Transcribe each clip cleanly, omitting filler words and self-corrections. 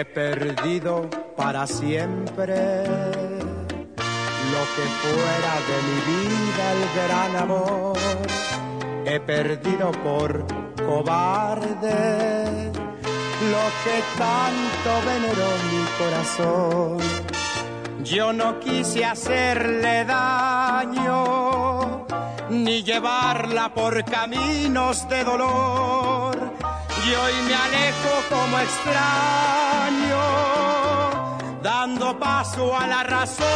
He perdido para siempre lo que fuera de mi vida el gran amor. He perdido por cobarde lo que tanto veneró mi corazón. Yo no quise hacerle daño ni llevarla por caminos de dolor. Y hoy me alejo como extraño, dando paso a la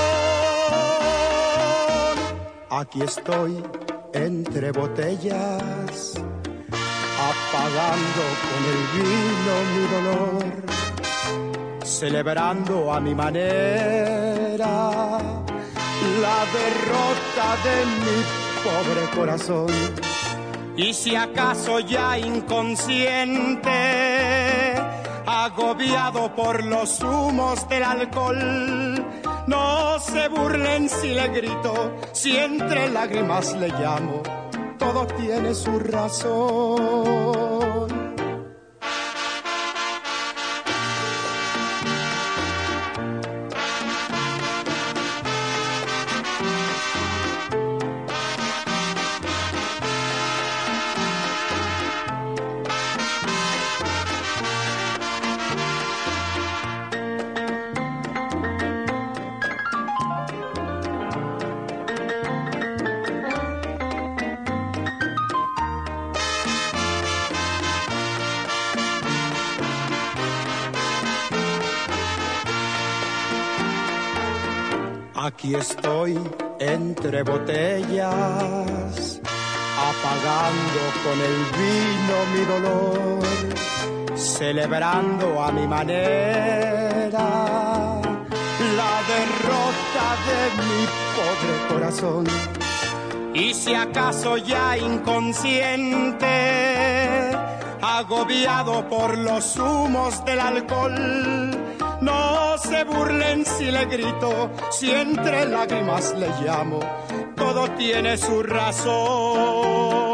razón. Aquí estoy entre botellas, apagando con el vino mi dolor, celebrando a mi manera la derrota de mi pobre corazón. Y si acaso ya inconsciente, agobiado por los humos del alcohol, no se burlen si le grito, si entre lágrimas le llamo, todo tiene su razón. Aquí estoy entre botellas, apagando con el vino mi dolor, celebrando a mi manera la derrota de mi pobre corazón. Y si acaso ya inconsciente, agobiado por los humos del alcohol, no se burlen si le grito, si entre lágrimas le llamo, todo tiene su razón.